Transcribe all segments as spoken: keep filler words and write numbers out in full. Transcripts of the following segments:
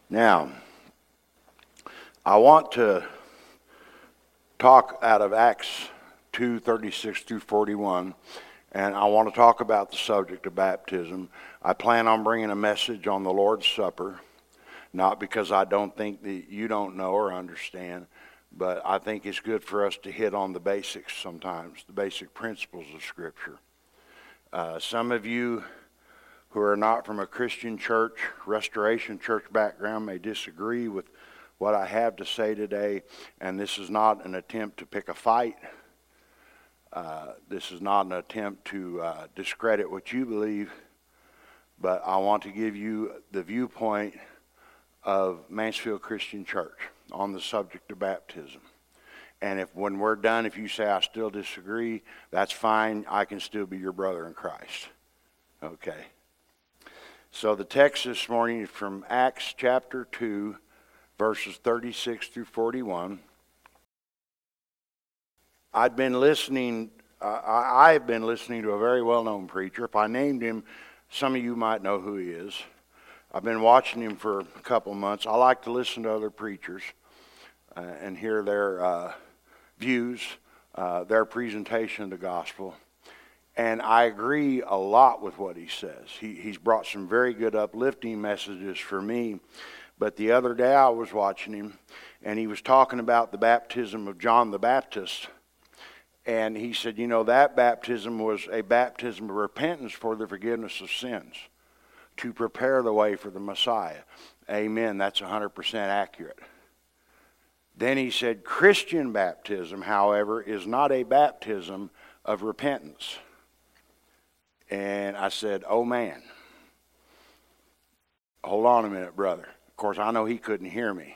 Now, I want to talk out of Acts two, thirty-six through forty-one, and I want to talk about the subject of baptism. I plan on bringing a message on the Lord's Supper, not because I don't think that you don't know or understand, but I think it's good for us to hit on the basics sometimes, the basic principles of Scripture. Uh, some of you who are not from a Christian church, Restoration Church background may disagree with what I have to say today, and this is not an attempt to pick a fight. Uh, this is not an attempt to uh, discredit what you believe, but I want to give you the viewpoint of Mansfield Christian Church on the subject of baptism. And if when we're done, if you say I still disagree, that's fine. I can still be your brother in Christ. Okay. So the text this morning is from Acts chapter two, verses thirty-six through forty-one. I'd been listening, uh, I, I've been listening to a very well-known preacher. If I named him, some of you might know who he is. I've been watching him for a couple months. I like to listen to other preachers uh, and hear their uh, views, uh, their presentation of the gospel. And I agree a lot with what he says. He, he's brought some very good uplifting messages for me. But the other day I was watching him, and he was talking about the baptism of John the Baptist. And he said, you know, that baptism was a baptism of repentance for the forgiveness of sins, to prepare the way for the Messiah. Amen. That's one hundred percent accurate. Then he said, Christian baptism, however, is not a baptism of repentance. And I said, oh man, hold on a minute, brother. Of course, I know he couldn't hear me.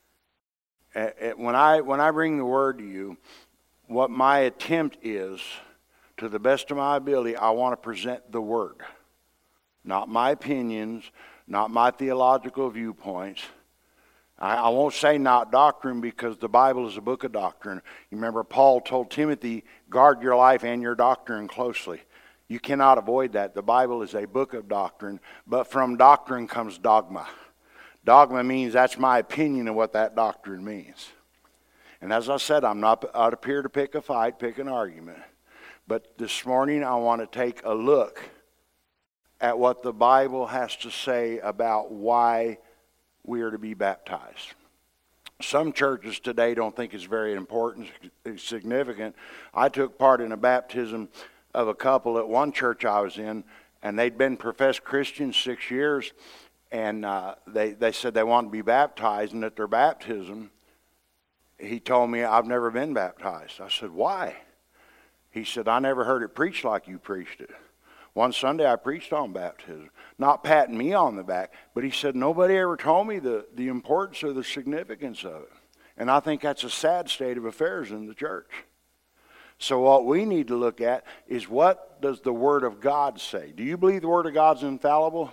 When I, when I bring the word to you, what my attempt is, to the best of my ability, I want to present the word. Not my opinions, not my theological viewpoints. I, I won't say not doctrine, because the Bible is a book of doctrine. You remember Paul told Timothy, guard your life and your doctrine closely. You cannot avoid that. The Bible is a book of doctrine, but from doctrine comes dogma. Dogma means that's my opinion of what that doctrine means. And as I said, I'm not out up here to pick a fight, pick an argument. But this morning I want to take a look at what the Bible has to say about why we are to be baptized. Some churches today don't think it's very important, it's significant. I took part in a baptism of a couple at one church I was in, and they'd been professed Christians six years, and uh, they, they said they wanted to be baptized, and at their baptism, he told me, I've never been baptized. I said, why? He said, I never heard it preached like you preached it. One Sunday I preached on baptism, not patting me on the back, but he said, nobody ever told me the, the importance or the significance of it. And I think that's a sad state of affairs in the church. So what we need to look at is, what does the Word of God say? Do you believe the Word of God's infallible?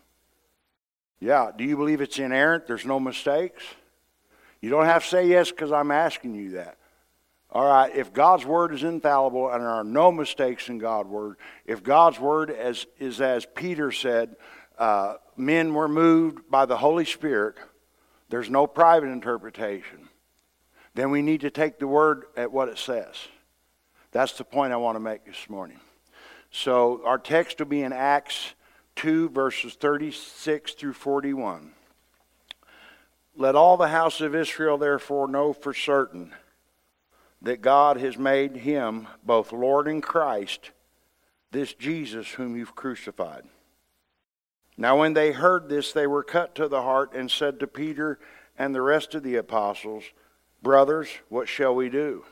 Yeah. Do you believe it's inerrant? There's no mistakes? You don't have to say yes because I'm asking you that. All right, if God's Word is infallible and there are no mistakes in God's Word, if God's Word as, is as Peter said, uh, men were moved by the Holy Spirit, there's no private interpretation, then we need to take the Word at what it says. That's the point I want to make this morning. So our text will be in Acts two, verses thirty-six through forty-one. Let all the house of Israel therefore know for certain that God has made him both Lord and Christ, this Jesus whom you've crucified. Now when they heard this, they were cut to the heart and said to Peter and the rest of the apostles, brothers, what shall we do?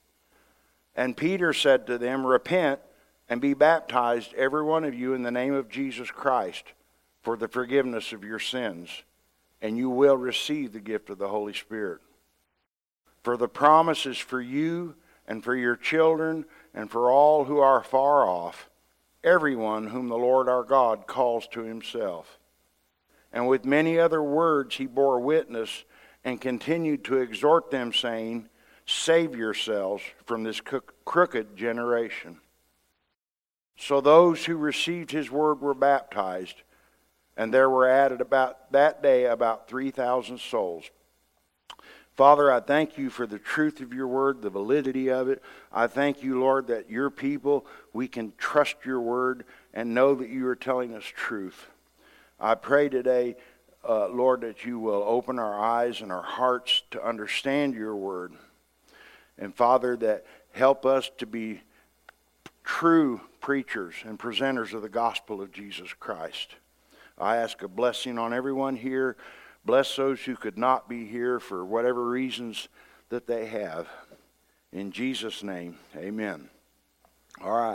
And Peter said to them, repent and be baptized, every one of you, in the name of Jesus Christ, for the forgiveness of your sins, and you will receive the gift of the Holy Spirit. For the promise is for you and for your children and for all who are far off, everyone whom the Lord our God calls to himself. And with many other words he bore witness and continued to exhort them, saying, save yourselves from this crooked generation. So those who received his word were baptized, And there were added about that day about three thousand souls. Father, I thank you for the truth of your word, the validity of it. I thank you, Lord, that your people, we can trust your word and know that you are telling us truth. I pray today, uh, Lord, that you will open our eyes and our hearts to understand your word. And Father, that help us to be true preachers and presenters of the gospel of Jesus Christ. I ask a blessing on everyone here. Bless those who could not be here for whatever reasons that they have. In Jesus' name, amen. All right.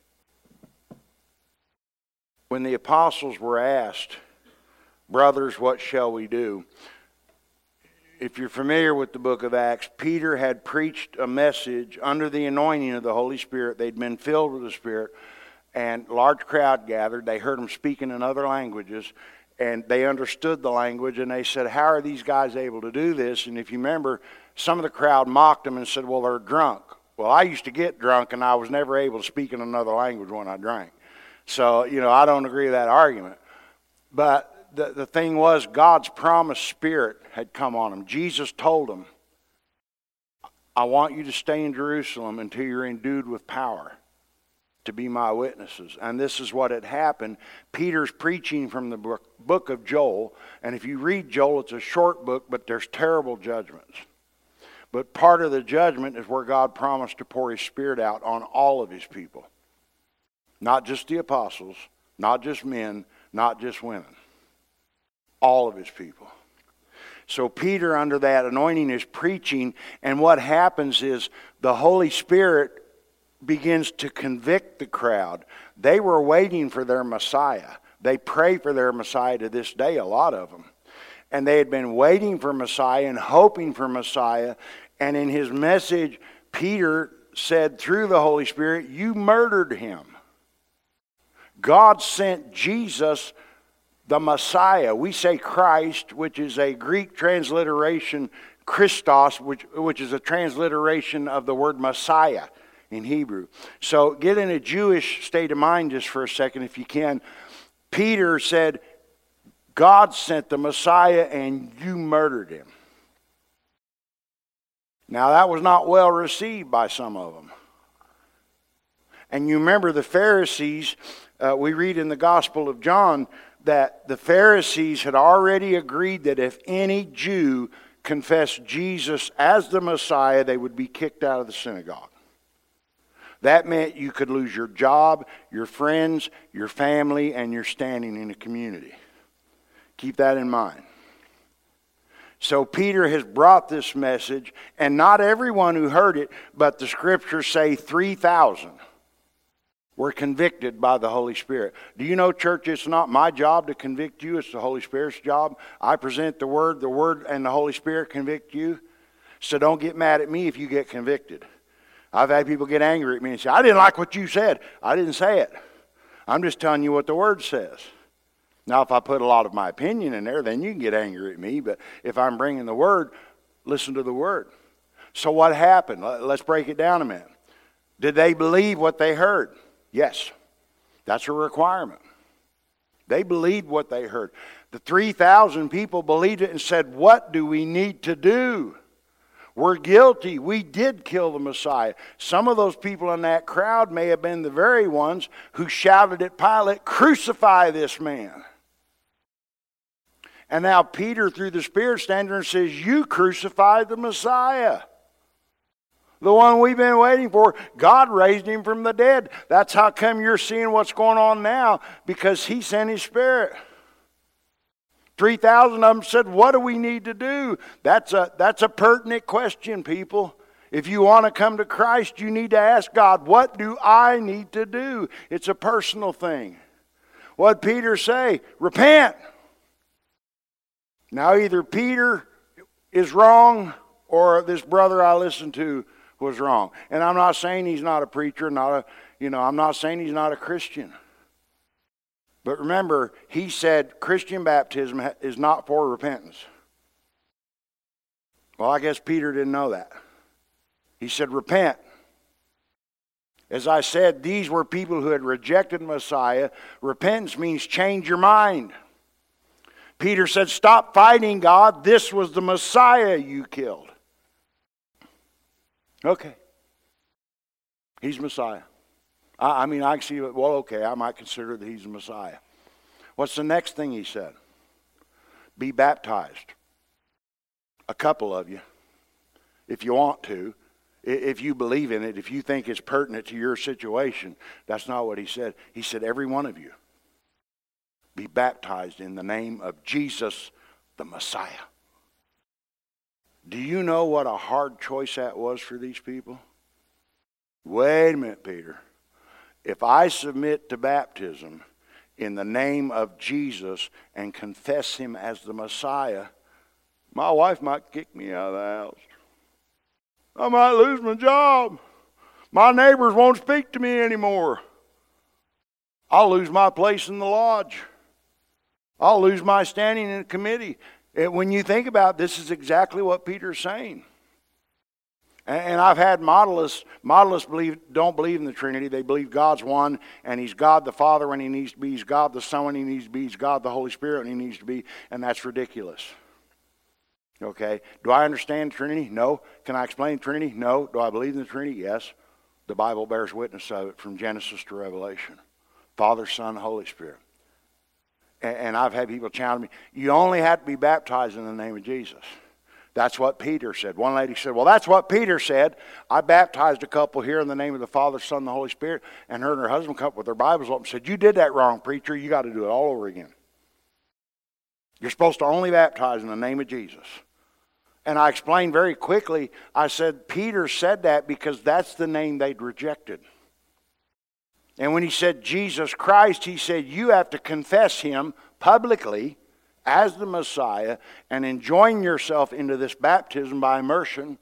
When the apostles were asked, brothers, what shall we do? If you're familiar with the book of Acts, Peter had preached a message under the anointing of the Holy Spirit. They'd been filled with the Spirit, and a large crowd gathered. They heard him speaking in other languages, and they understood the language, and they said, how are these guys able to do this? And if you remember, some of the crowd mocked them and said, well, they're drunk. Well, I used to get drunk, and I was never able to speak in another language when I drank. So, you know, I don't agree with that argument. But the, the thing was, God's promised Spirit had come on them. Jesus told them, I want you to stay in Jerusalem until you're endued with power to be my witnesses. And this is what had happened. Peter's preaching from the book, book of Joel. And if you read Joel, it's a short book, but there's terrible judgments. But part of the judgment is where God promised to pour his Spirit out on all of his people. Not just the apostles, not just men, not just women. All of his people. So Peter, under that anointing, is preaching. And what happens is the Holy Spirit begins to convict the crowd. They were waiting for their Messiah. They pray for their Messiah to this day, a lot of them. And they had been waiting for Messiah and hoping for Messiah. And in his message, Peter said through the Holy Spirit, you murdered him. God sent Jesus, the Messiah. We say Christ, which is a Greek transliteration, Christos, which, which is a transliteration of the word Messiah in Hebrew. So get in a Jewish state of mind just for a second if you can. Peter said, God sent the Messiah and you murdered him. Now that was not well received by some of them. And you remember the Pharisees, uh, we read in the Gospel of John that the Pharisees had already agreed that if any Jew confessed Jesus as the Messiah, they would be kicked out of the synagogue. That meant you could lose your job, your friends, your family, and your standing in the community. Keep that in mind. So Peter has brought this message, and not everyone who heard it, but the scriptures say three thousand were convicted by the Holy Spirit. Do you know, church, it's not my job to convict you, it's the Holy Spirit's job. I present the Word, the Word and the Holy Spirit convict you. So don't get mad at me if you get convicted. I've had people get angry at me and say, I didn't like what you said. I didn't say it. I'm just telling you what the Word says. Now, if I put a lot of my opinion in there, then you can get angry at me. But if I'm bringing the Word, listen to the Word. So what happened? Let's break it down a minute. Did they believe what they heard? Yes. That's a requirement. They believed what they heard. The three thousand people believed it and said, what do we need to do? We're guilty. We did kill the Messiah. Some of those people in that crowd may have been the very ones who shouted at Pilate, crucify this man. And now Peter, through the Spirit, stands there and says, you crucified the Messiah. The one we've been waiting for. God raised him from the dead. That's how come you're seeing what's going on now, because he sent his Spirit. three thousand of them said, what do we need to do? That's a, that's a pertinent question, people. If you want to come to Christ, you need to ask God, what do I need to do? It's a personal thing. What did Peter say? Repent. Now either Peter is wrong or this brother I listened to was wrong. And I'm not saying he's not a preacher, not a, you know, I'm not saying he's not a Christian. But remember, he said Christian baptism is not for repentance. Well, I guess Peter didn't know that. He said, repent. As I said, these were people who had rejected Messiah. Repentance means change your mind. Peter said, stop fighting God. This was the Messiah you killed. Okay. He's Messiah. I, I mean, I can see, well, okay, I might consider that he's the Messiah. What's the next thing he said? Be baptized. A couple of you, if you want to, if you believe in it, if you think it's pertinent to your situation. That's not what he said. He said, every one of you, be baptized in the name of Jesus, the Messiah. Do you know what a hard choice that was for these people? Wait a minute, Peter. If I submit to baptism in the name of Jesus and confess him as the Messiah, my wife might kick me out of the house. I might lose my job. My neighbors won't speak to me anymore. I'll lose my place in the lodge. I'll lose my standing in the committee. It, when you think about it, this is exactly what Peter's saying. And, and I've had modelists, modelists believe, don't believe in the Trinity. They believe God's one, and he's God the Father when he needs to be. He's God the Son when he needs to be. He's God the Holy Spirit when he needs to be. And that's ridiculous. Okay. Do I understand the Trinity? No. Can I explain the Trinity? No. Do I believe in the Trinity? Yes. The Bible bears witness of it from Genesis to Revelation. Father, Son, Holy Spirit. And, and I've had people challenge me, you only have to be baptized in the name of Jesus. That's what Peter said. One lady said, well, that's what Peter said. I baptized a couple here in the name of the Father, Son, and the Holy Spirit, and her and her husband come up with their Bibles open and said, you did that wrong, preacher. You got to do it all over again. You're supposed to only baptize in the name of Jesus. And I explained very quickly, I said, Peter said that because that's the name they'd rejected. And when he said Jesus Christ, he said, you have to confess him publicly as the Messiah and enjoin yourself into this baptism by immersion.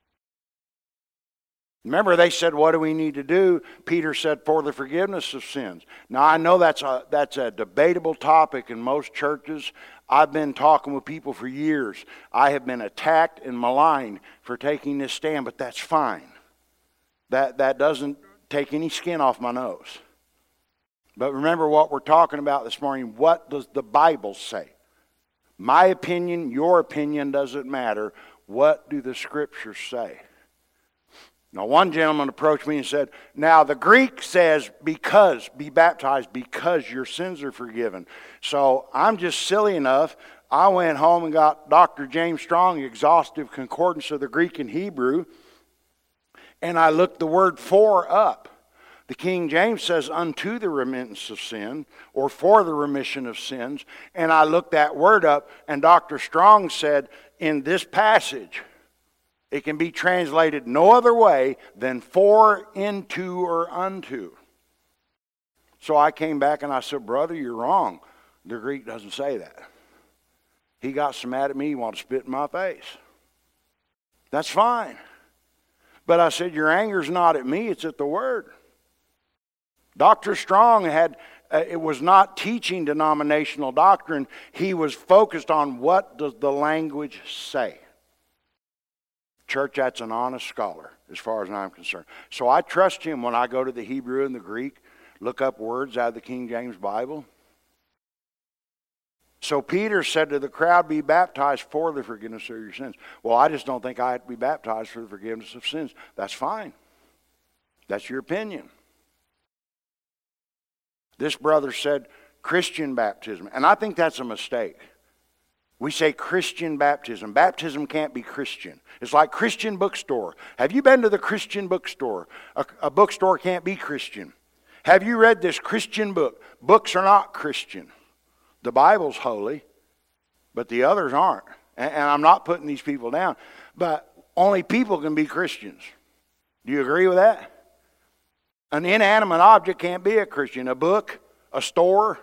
Remember, they said, what do we need to do? Peter said, for the forgiveness of sins. Now, I know that's a, that's a debatable topic in most churches. I've been talking with people for years. I have been attacked and maligned for taking this stand, but that's fine. That, that doesn't take any skin off my nose. But remember what we're talking about this morning. What does the Bible say? My opinion, your opinion doesn't matter. What do the Scriptures say? Now, one gentleman approached me and said, now the Greek says because, be baptized because your sins are forgiven. So I'm just silly enough. I went home and got Doctor James Strong, Exhaustive Concordance of the Greek and Hebrew, and I looked the word for up. The King James says unto the remittance of sin, or for the remission of sins. And I looked that word up, and Doctor Strong said in this passage, it can be translated no other way than for, into, or unto. So I came back and I said, brother, you're wrong. The Greek doesn't say that. He got so mad at me, he wanted to spit in my face. That's fine. But I said, your anger's not at me, it's at the Word. Doctor Strong had, uh, it was not teaching denominational doctrine. He was focused on what does the language say. Church, that's an honest scholar as far as I'm concerned. So I trust him when I go to the Hebrew and the Greek, look up words out of the King James Bible. So Peter said to the crowd, be baptized for the forgiveness of your sins. Well, I just don't think I have to be baptized for the forgiveness of sins. That's fine. That's your opinion. This brother said Christian baptism, and I think that's a mistake. We say Christian baptism. Baptism can't be Christian. It's like Christian bookstore. Have you been to the Christian bookstore? A, a bookstore can't be Christian. Have you read this Christian book? Books are not Christian. The Bible's holy, but the others aren't. And, and I'm not putting these people down, but only people can be Christians. Do you agree with that? An inanimate object can't be a Christian. A book, a store.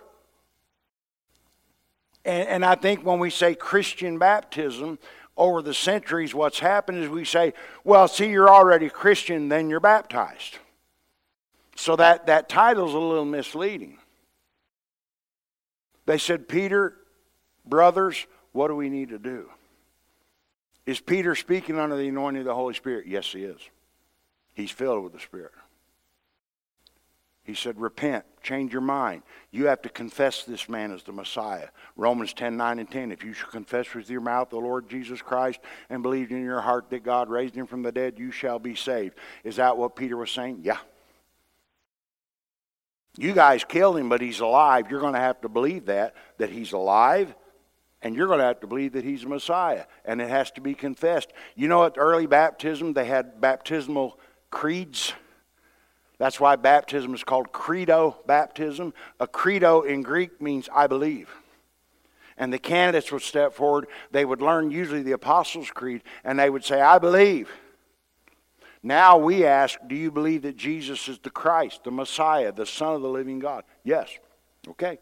And, and I think when we say Christian baptism, over the centuries, what's happened is we say, well, see, you're already Christian, then you're baptized. So that, that title's a little misleading. They said, Peter, brothers, what do we need to do? Is Peter speaking under the anointing of the Holy Spirit? Yes, he is. He's filled with the Spirit. He said, repent, change your mind. You have to confess this man as the Messiah. Romans ten, nine and ten. If you shall confess with your mouth the Lord Jesus Christ and believe in your heart that God raised him from the dead, you shall be saved. Is that what Peter was saying? Yeah. You guys killed him, but he's alive. You're going to have to believe that, that he's alive, and you're going to have to believe that he's a Messiah. And it has to be confessed. You know, at early baptism, they had baptismal creeds. That's why baptism is called credo baptism. A credo in Greek means I believe. And the candidates would step forward. They would learn usually the Apostles' Creed, and they would say, I believe. Now we ask, do you believe that Jesus is the Christ, the Messiah, the Son of the living God? Yes. Okay.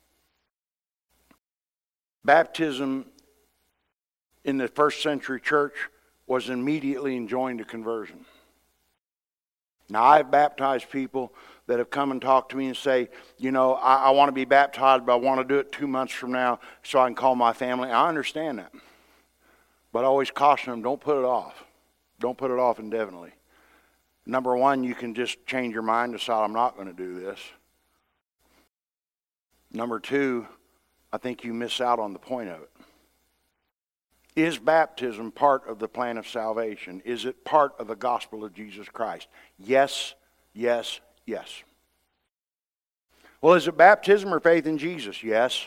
Baptism in the first century church was immediately enjoined to conversion. Now, I've baptized people that have come and talked to me and say, you know, I, I want to be baptized, but I want to do it two months from now so I can call my family. I understand that. But I always caution them, don't put it off. Don't put it off indefinitely. Number one, you can just change your mind, decide I'm not going to do this. Number two, I think you miss out on the point of it. Is baptism part of the plan of salvation? Is it part of the gospel of Jesus Christ? Yes, yes, yes. Well, is it baptism or faith in Jesus? Yes.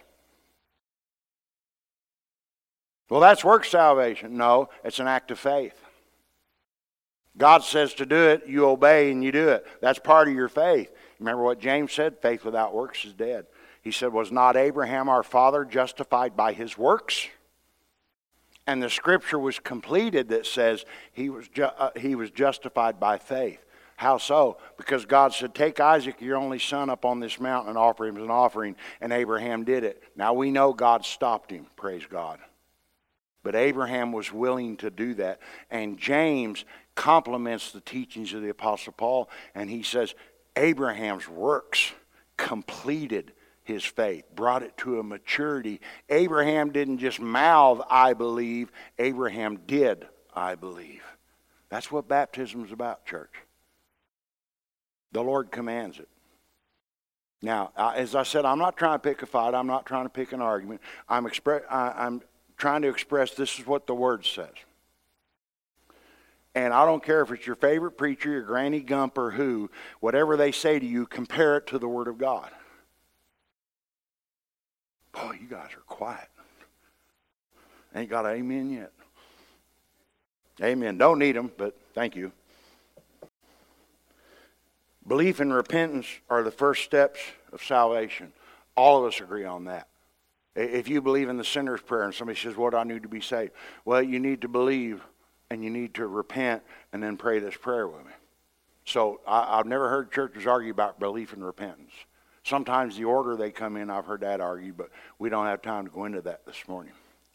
Well, that's work salvation. No, it's an act of faith. God says to do it, you obey and you do it. That's part of your faith. Remember what James said? Faith without works is dead. He said, was not Abraham our father justified by his works? And the scripture was completed that says he was, ju- uh, he was justified by faith. How so? Because God said, take Isaac, your only son, up on this mountain and offer him as an offering. And Abraham did it. Now we know God stopped him, praise God. But Abraham was willing to do that. And James complements the teachings of the Apostle Paul. And he says, Abraham's works completed his faith, brought it to a maturity. Abraham didn't just mouth, I believe. Abraham did, I believe. That's what baptism is about, church. The Lord commands it. Now, as I said, I'm not trying to pick a fight. I'm not trying to pick an argument. I'm, expre- I, I'm trying to express this is what the Word says. And I don't care if it's your favorite preacher, your Granny Gump, or who, whatever they say to you, compare it to the Word of God. Boy, you guys are quiet. Ain't got an amen yet. Amen. Don't need them, but thank you. Belief and repentance are the first steps of salvation. All of us agree on that. If you believe in the sinner's prayer and somebody says, what do I need to be saved? Well, you need to believe and you need to repent and then pray this prayer with me. So I, I've never heard churches argue about belief and repentance. Sometimes the order they come in, I've heard that argued, but we don't have time to go into that this morning.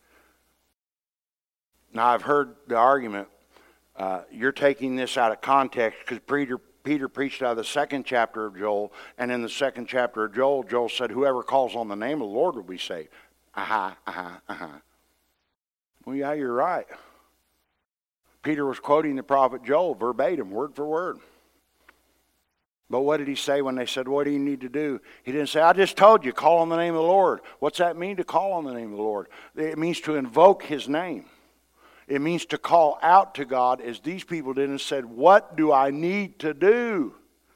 Now, I've heard the argument, uh, you're taking this out of context because Peter, Peter preached out of the second chapter of Joel, and in the second chapter of Joel, Joel said, whoever calls on the name of the Lord will be saved. Aha, aha, aha. Well, yeah, you're right. Peter was quoting the prophet Joel verbatim, word for word. But what did he say when they said, what do you need to do? He didn't say, I just told you, call on the name of the Lord. What's that mean, to call on the name of the Lord? It means to invoke his name. It means to call out to God as these people did and said, what do I need to do?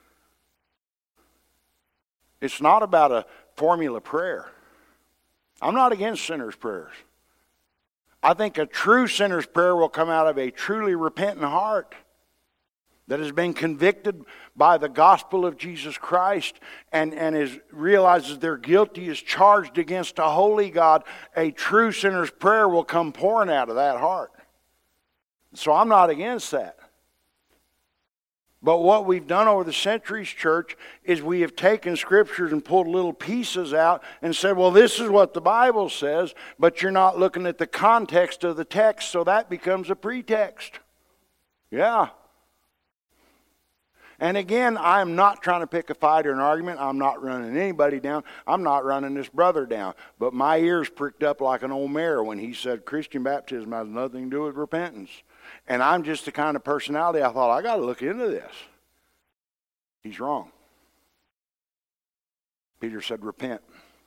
It's not about a formula prayer. I'm not against sinners' prayers. I think a true sinner's prayer will come out of a truly repentant heart that has been convicted by the gospel of Jesus Christ and, and is realizes their guilty is charged against a holy God. A true sinner's prayer will come pouring out of that heart. So I'm not against that. But what we've done over the centuries, church, is we have taken scriptures and pulled little pieces out and said, well, this is what the Bible says, but you're not looking at the context of the text, so that becomes a pretext. Yeah. And again, I'm not trying to pick a fight or an argument. I'm not running anybody down. I'm not running this brother down. But my ears pricked up like an old mare when he said Christian baptism has nothing to do with repentance. And I'm just the kind of personality I thought, I got to look into this. He's wrong. Peter said, repent.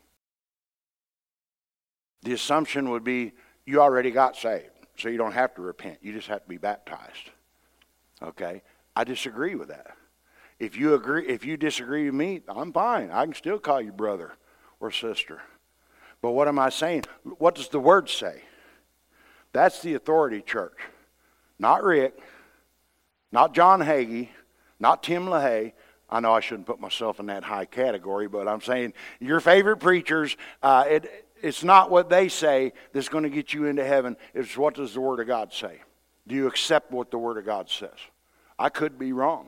The assumption would be you already got saved, so you don't have to repent. You just have to be baptized. Okay? I disagree with that. If you agree, if you disagree with me, I'm fine. I can still call you brother or sister. But what am I saying? What does the Word say? That's the authority, church. Not Rick, not John Hagee, not Tim LaHaye. I know I shouldn't put myself in that high category, but I'm saying your favorite preachers, uh, it, it's not what they say that's going to get you into heaven. It's what does the Word of God say? Do you accept what the Word of God says? I could be wrong.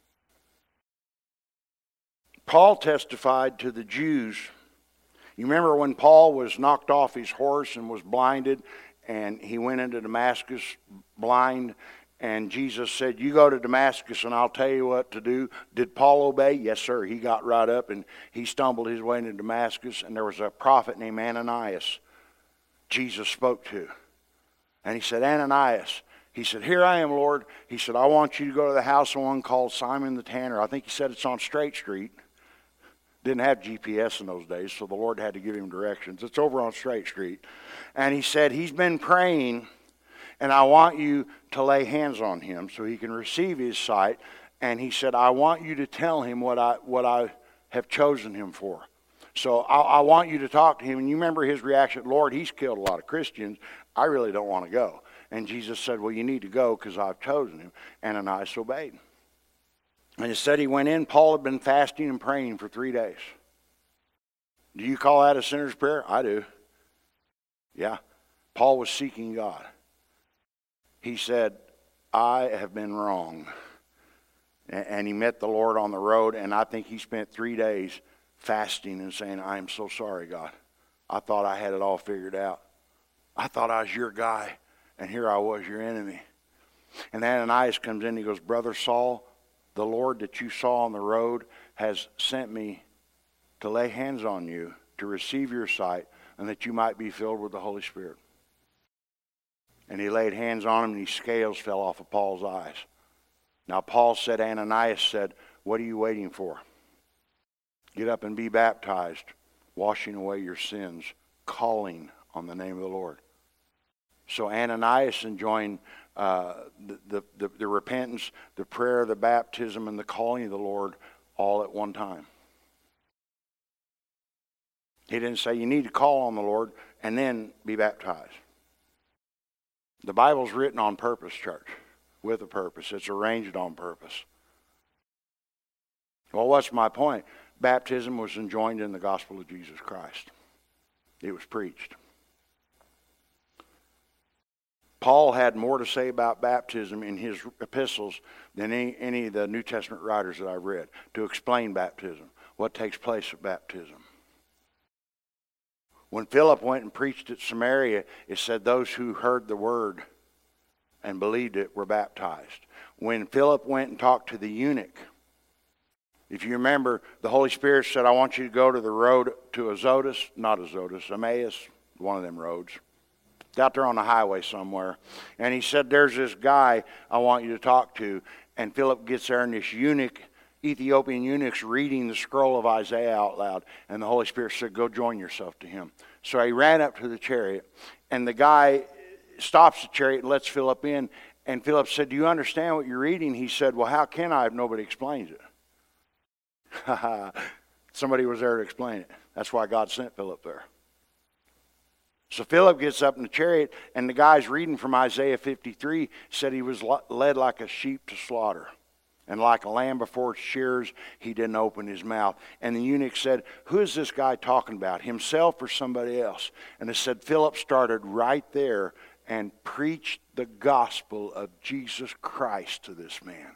Paul testified to the Jews. You remember when Paul was knocked off his horse and was blinded, and he went into Damascus blind, and Jesus said, you go to Damascus and I'll tell you what to do. Did Paul obey? Yes, sir. He got right up and he stumbled his way into Damascus, and there was a prophet named Ananias Jesus spoke to. And he said, Ananias, he said, here I am, Lord. He said, I want you to go to the house of one called Simon the Tanner. I think he said it's on Straight Street. Didn't have G P S in those days, so the Lord had to give him directions. It's over on Straight Street. And he said, he's been praying, and I want you to lay hands on him so he can receive his sight. And he said, I want you to tell him what I what I have chosen him for. So I, I want you to talk to him. And you remember his reaction, Lord, he's killed a lot of Christians. I really don't want to go. And Jesus said, well, you need to go because I've chosen him. Ananias obeyed. And it said he went in. Paul had been fasting and praying for three days. Do you call that a sinner's prayer? I do. Yeah. Paul was seeking God. He said, I have been wrong. And he met the Lord on the road, and I think he spent three days fasting and saying, I am so sorry, God. I thought I had it all figured out. I thought I was your guy, and here I was, your enemy. And Ananias comes in and he goes, Brother Saul, the Lord that you saw on the road has sent me to lay hands on you, to receive your sight, and that you might be filled with the Holy Spirit. And he laid hands on him, and his scales fell off of Paul's eyes. Now Paul said, Ananias said, what are you waiting for? Get up and be baptized, washing away your sins, calling on the name of the Lord. So Ananias enjoined uh, the, the, the, the repentance, the prayer, the baptism, and the calling of the Lord all at one time. He didn't say you need to call on the Lord and then be baptized. The Bible's written on purpose, church, with a purpose. It's arranged on purpose. Well, what's my point? Baptism was enjoined in the gospel of Jesus Christ. It was preached. Paul had more to say about baptism in his epistles than any, any of the New Testament writers that I've read to explain baptism, what takes place at baptism. When Philip went and preached at Samaria, it said those who heard the word and believed it were baptized. When Philip went and talked to the eunuch, if you remember, the Holy Spirit said, I want you to go to the road to Azotus, not Azotus, Emmaus, one of them roads. It's out there on the highway somewhere. And he said, there's this guy I want you to talk to. And Philip gets there, and this eunuch, Ethiopian eunuch's reading the scroll of Isaiah out loud. And the Holy Spirit said, go join yourself to him. So he ran up to the chariot, and the guy stops the chariot and lets Philip in. And Philip said, do you understand what you're reading? He said, well, how can I if nobody explains it? Somebody was there to explain it. That's why God sent Philip there. So Philip gets up in the chariot, and the guy's reading from Isaiah fifty-three, said he was led like a sheep to slaughter. And like a lamb before its shears, he didn't open his mouth. And the eunuch said, who is this guy talking about, himself or somebody else? And it said Philip started right there and preached the gospel of Jesus Christ to this man.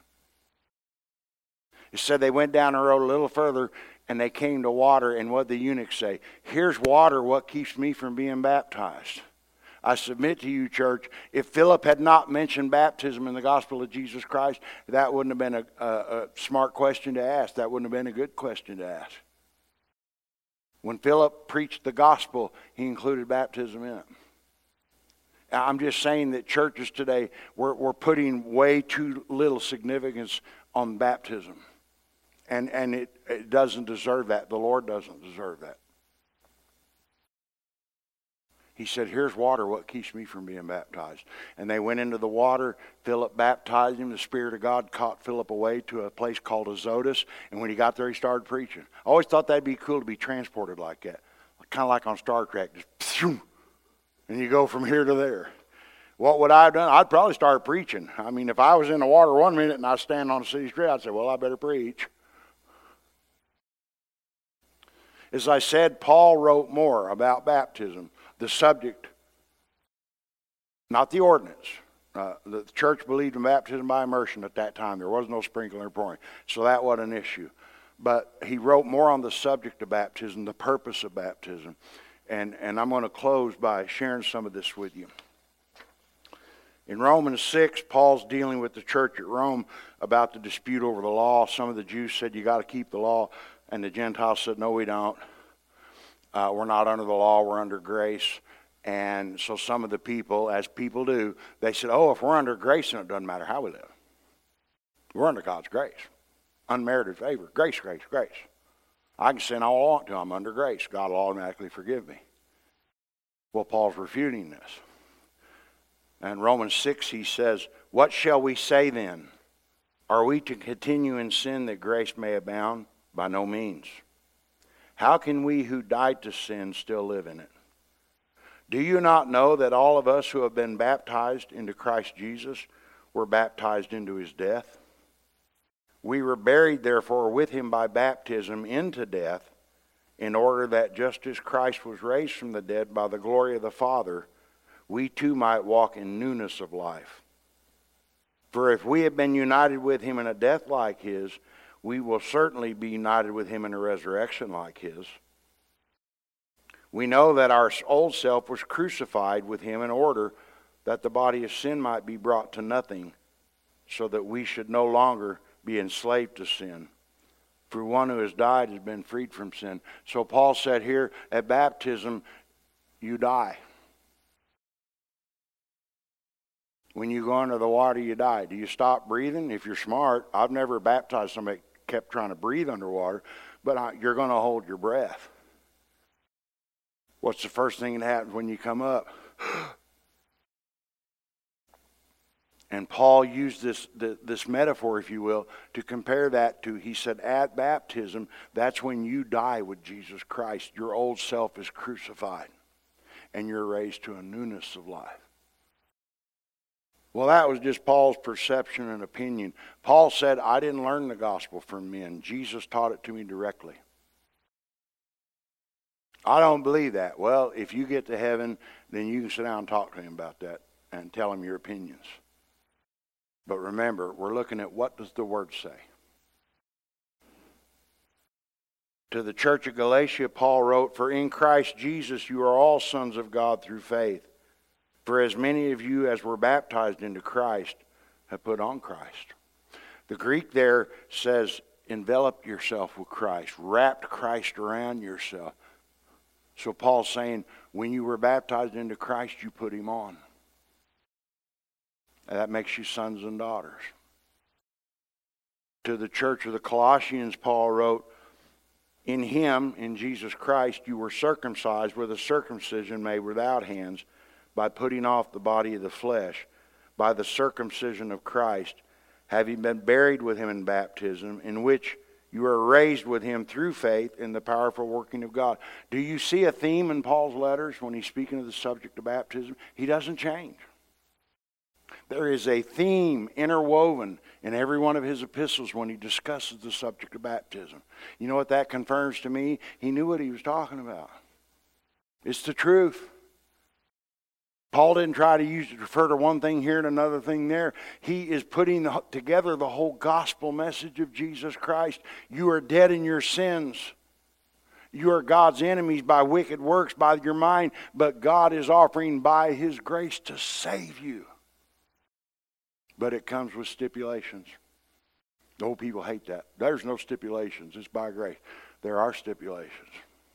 It said they went down the road a little further, and they came to water, and what did the eunuch say? Here's water, what keeps me from being baptized? I submit to you, church, if Philip had not mentioned baptism in the gospel of Jesus Christ, that wouldn't have been a, a, a smart question to ask. That wouldn't have been a good question to ask. When Philip preached the gospel, he included baptism in it. I'm just saying that churches today, we're, we're putting way too little significance on baptism. And, and it, it doesn't deserve that. The Lord doesn't deserve that. He said, here's water, what keeps me from being baptized? And they went into the water. Philip baptized him. The Spirit of God caught Philip away to a place called Azotus. And when he got there, he started preaching. I always thought that'd be cool to be transported like that. Kind of like on Star Trek. Just, and you go from here to there. What would I have done? I'd probably start preaching. I mean, if I was in the water one minute and I stand on the city street, I'd say, well, I better preach. As I said, Paul wrote more about baptism. The subject, not the ordinance. Uh, the church believed in baptism by immersion at that time. There was no sprinkling or pouring. So that wasn't an issue. But he wrote more on the subject of baptism, the purpose of baptism. And, and I'm going to close by sharing some of this with you. In Romans six, Paul's dealing with the church at Rome about the dispute over the law. Some of the Jews said, you got to keep the law. And the Gentiles said, no, we don't. Uh, we're not under the law, we're under grace. And so some of the people, as people do, they said, oh, if we're under grace, then it doesn't matter how we live. We're under God's grace. Unmerited favor. Grace, grace, grace. I can sin all I want to. I'm under grace. God will automatically forgive me. Well, Paul's refuting this. And Romans six, he says, what shall we say then? Are we to continue in sin that grace may abound? By no means. How can we who died to sin still live in it? Do you not know that all of us who have been baptized into Christ Jesus were baptized into his death? We were buried, therefore, with him by baptism into death, in order that just as Christ was raised from the dead by the glory of the Father, we too might walk in newness of life. For if we have been united with him in a death like his, we will certainly be united with him in a resurrection like his. We know that our old self was crucified with him in order that the body of sin might be brought to nothing, so that we should no longer be enslaved to sin. For one who has died has been freed from sin. So Paul said here, at baptism, you die. When you go under the water, you die. Do you stop breathing? If you're smart, I've never baptized somebody that kept trying to breathe underwater, but you're going to hold your breath. What's the first thing that happens when you come up? And Paul used this, this metaphor, if you will, to compare that to, he said, at baptism, that's when you die with Jesus Christ. Your old self is crucified, and you're raised to a newness of life. Well, that was just Paul's perception and opinion. Paul said, I didn't learn the gospel from men. Jesus taught it to me directly. I don't believe that. Well, if you get to heaven, then you can sit down and talk to him about that and tell him your opinions. But remember, we're looking at what does the Word say. To the church of Galatia, Paul wrote, for in Christ Jesus you are all sons of God through faith. For as many of you as were baptized into Christ have put on Christ. The Greek there says, enveloped yourself with Christ, wrapped Christ around yourself. So Paul's saying, when you were baptized into Christ, you put him on. And that makes you sons and daughters. To the church of the Colossians, Paul wrote, in him, in Jesus Christ, you were circumcised with a circumcision made without hands, by putting off the body of the flesh, by the circumcision of Christ, having been buried with him in baptism, in which you are raised with him through faith in the powerful working of God. Do you see a theme in Paul's letters when he's speaking of the subject of baptism? He doesn't change. There is a theme interwoven in every one of his epistles when he discusses the subject of baptism. You know what that confirms to me? He knew what he was talking about. It's the truth. Paul didn't try to use it to refer to one thing here and another thing there. He is putting the, together the whole gospel message of Jesus Christ. You are dead in your sins. You are God's enemies by wicked works, by your mind, but God is offering by his grace to save you. But it comes with stipulations. The old people hate that. There's no stipulations. It's by grace. There are stipulations.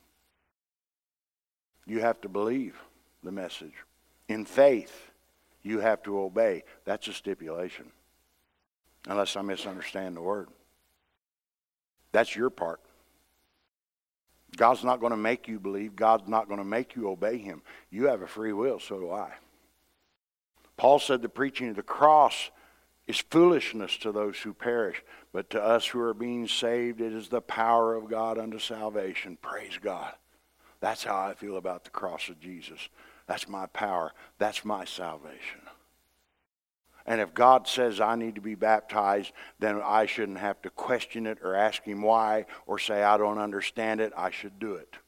You have to believe the message. In faith, you have to obey. That's a stipulation. Unless I misunderstand the word. That's your part. God's not going to make you believe. God's not going to make you obey him. You have a free will, so do I. Paul said the preaching of the cross is foolishness to those who perish, but to us who are being saved, it is the power of God unto salvation. Praise God. That's how I feel about the cross of Jesus. That's my power. That's my salvation. And if God says I need to be baptized, then I shouldn't have to question it or ask him why or say I don't understand it. I should do it.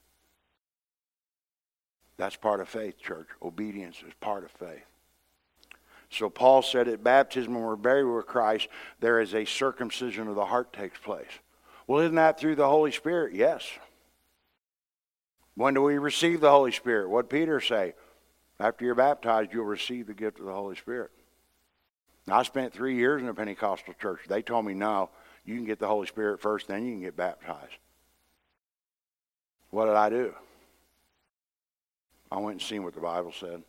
That's part of faith, church. Obedience is part of faith. So Paul said at baptism, when we're buried with Christ, there is a circumcision of the heart takes place. Well, isn't that through the Holy Spirit? Yes. When do we receive the Holy Spirit? What did Peter say? After you're baptized, you'll receive the gift of the Holy Spirit. Now, I spent three years in a Pentecostal church. They told me, no, you can get the Holy Spirit first, then you can get baptized. What did I do? I went and seen what the Bible said.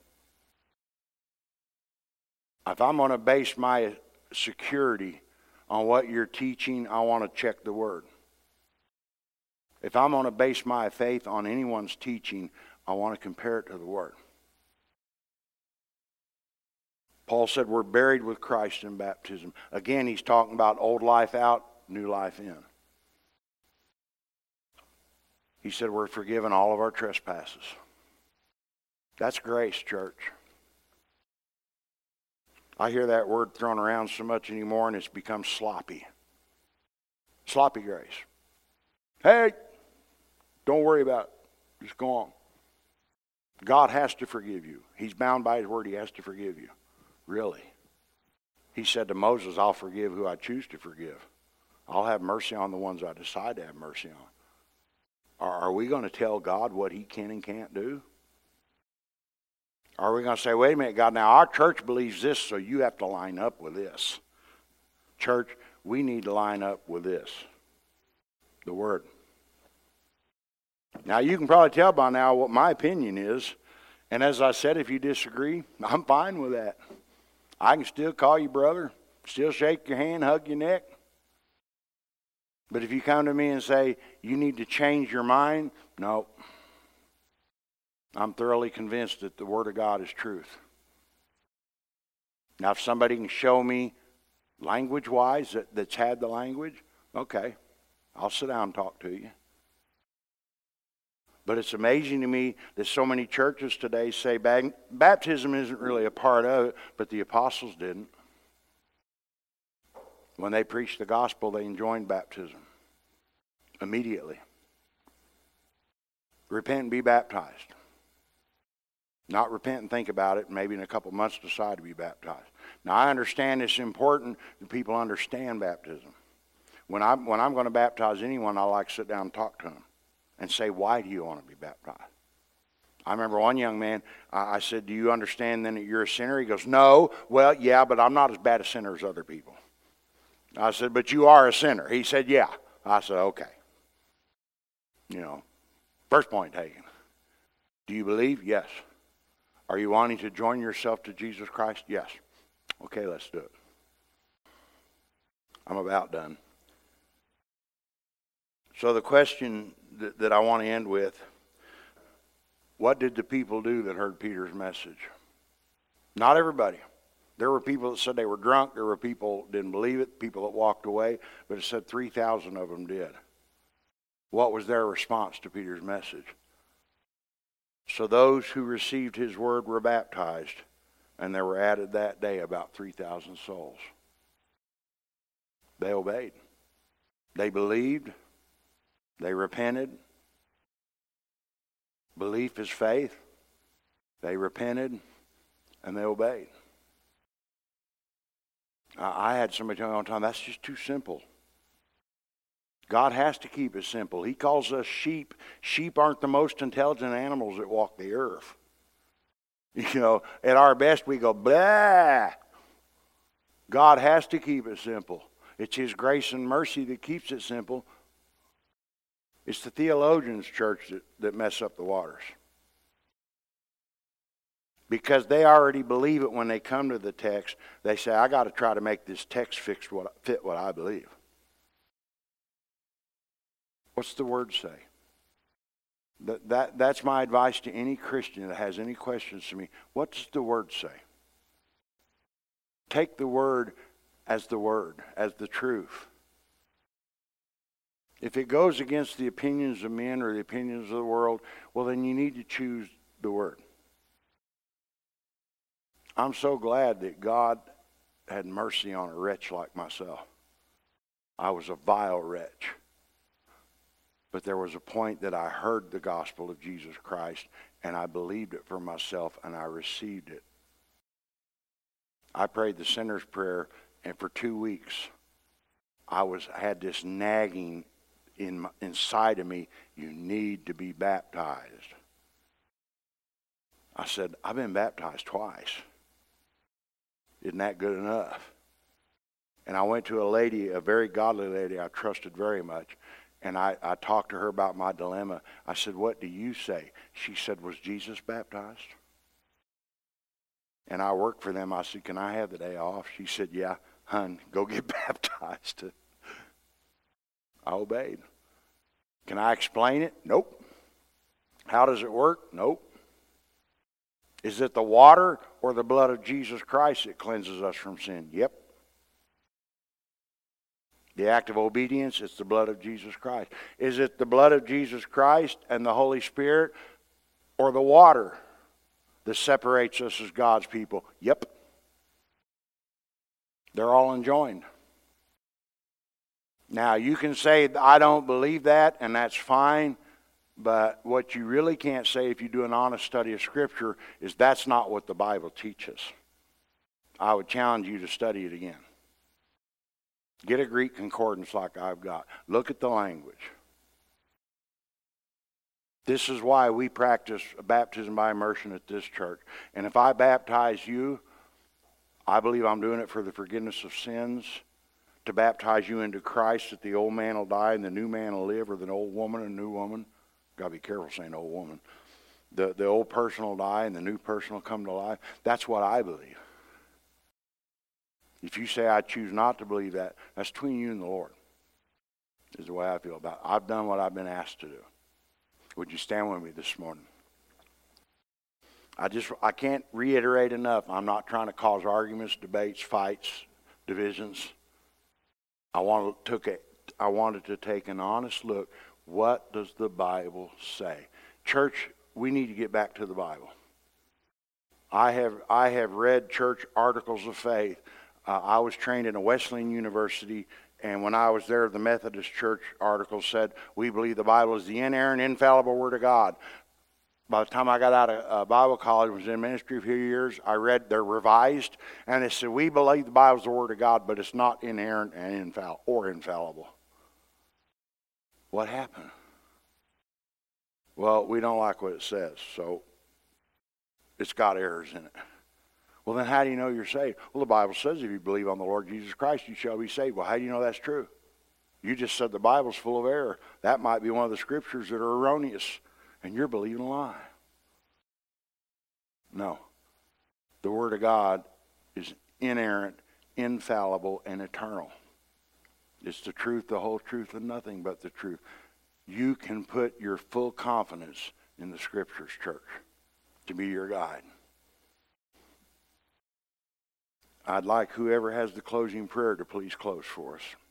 If I'm going to base my security on what you're teaching, I want to check the Word. If I'm going to base my faith on anyone's teaching, I want to compare it to the Word. Paul said we're buried with Christ in baptism. Again, he's talking about old life out, new life in. He said we're forgiven all of our trespasses. That's grace, church. I hear that word thrown around so much anymore, and it's become sloppy. Sloppy grace. Hey, don't worry about it. Just go on. God has to forgive you. He's bound by his word. He has to forgive you. Really. He said to Moses, I'll forgive who I choose to forgive. I'll have mercy on the ones I decide to have mercy on. Are, are we going to tell God what he can and can't do? Are we going to say, wait a minute, God, now our church believes this, so you have to line up with this? Church, we need to line up with this. The Word. Now, you can probably tell by now what my opinion is. And as I said, if you disagree, I'm fine with that. I can still call you brother, still shake your hand, hug your neck. But if you come to me and say, you need to change your mind, no. I'm thoroughly convinced that the Word of God is truth. Now, if somebody can show me language-wise that, that's had the language, okay, I'll sit down and talk to you. But it's amazing to me that so many churches today say baptism isn't really a part of it, but the apostles didn't. When they preached the gospel, they enjoined baptism immediately. Repent and be baptized. Not repent and think about it, maybe in a couple months decide to be baptized. Now, I understand it's important that people understand baptism. When I'm, when I'm going to baptize anyone, I like to sit down and talk to them and say, why do you want to be baptized? I remember one young man, I, I said, do you understand then that you're a sinner? He goes, no. Well, yeah, but I'm not as bad a sinner as other people. I said, but you are a sinner. He said, yeah. I said, okay. You know, first point taken. Do you believe? Yes. Are you wanting to join yourself to Jesus Christ? Yes. Okay, let's do it. I'm about done. So the question that, that I want to end with, what did the people do that heard Peter's message? Not everybody. There were people that said they were drunk. There were people that didn't believe it, people that walked away. But it said three thousand of them did. What was their response to Peter's message? So those who received his word were baptized, and there were added that day about three thousand souls. They obeyed. They believed. They repented. Belief is faith. They repented, and they obeyed. I had somebody tell me all the time, that's just too simple. God has to keep it simple. He calls us sheep. Sheep aren't the most intelligent animals that walk the earth. You know, at our best we go, blah. God has to keep it simple. It's his grace and mercy that keeps it simple. It's the theologians, church, that, that mess up the waters. Because they already believe it when they come to the text. They say, I got to try to make this text fix what, fit what I believe. What's the Word say? That, that, that's my advice to any Christian that has any questions to me. What does the Word say? Take the Word as the Word, as the truth. If it goes against the opinions of men or the opinions of the world, well, then you need to choose the Word. I'm so glad that God had mercy on a wretch like myself. I was a vile wretch. But there was a point that I heard the gospel of Jesus Christ, and I believed it for myself, and I received it. I prayed the sinner's prayer, and for two weeks, I was I had this nagging in my, inside of me, you need to be baptized. I said, I've been baptized twice. Isn't that good enough? And I went to a lady, a very godly lady I trusted very much, and I, I talked to her about my dilemma. I said, what do you say? She said, was Jesus baptized? And I worked for them. I said, can I have the day off? She said, yeah, hun, go get baptized. I obeyed. Can I explain it? Nope. How does it work? Nope. Is it the water or the blood of Jesus Christ that cleanses us from sin? Yep. The act of obedience, it's the blood of Jesus Christ. Is it the blood of Jesus Christ and the Holy Spirit or the water that separates us as God's people? Yep. They're all enjoined. Now, you can say, I don't believe that, and that's fine. But what you really can't say if you do an honest study of Scripture is that's not what the Bible teaches. I would challenge you to study it again. Get a Greek concordance like I've got. Look at the language. This is why we practice baptism by immersion at this church. And if I baptize you, I believe I'm doing it for the forgiveness of sins, to baptize you into Christ, that the old man will die and the new man will live, or the old woman and new woman. Got to be careful saying old woman. The, the old person will die and the new person will come to life. That's what I believe. If you say I choose not to believe that, that's between you and the Lord, is the way I feel about it. I've done what I've been asked to do. Would you stand with me this morning? I just, I can't reiterate enough. I'm not trying to cause arguments, debates, fights, divisions. I wanted to take, I wanted to take an honest look. What does the Bible say? Church, we need to get back to the Bible. I have, I have read church articles of faith. Uh, I was trained in a Wesleyan university, and when I was there, the Methodist Church article said, we believe the Bible is the inerrant, infallible Word of God. By the time I got out of uh, Bible college, was in ministry a few years, I read their revised, and it said, we believe the Bible is the Word of God, but it's not inerrant and infall- or infallible. What happened? Well, we don't like what it says, so it's got errors in it. Well, then how do you know you're saved? Well, the Bible says if you believe on the Lord Jesus Christ, you shall be saved. Well, how do you know that's true? You just said the Bible's full of error. That might be one of the scriptures that are erroneous, and you're believing a lie. No. The Word of God is inerrant, infallible, and eternal. It's the truth, the whole truth, and nothing but the truth. You can put your full confidence in the Scriptures, church, to be your guide. I'd like whoever has the closing prayer to please close for us.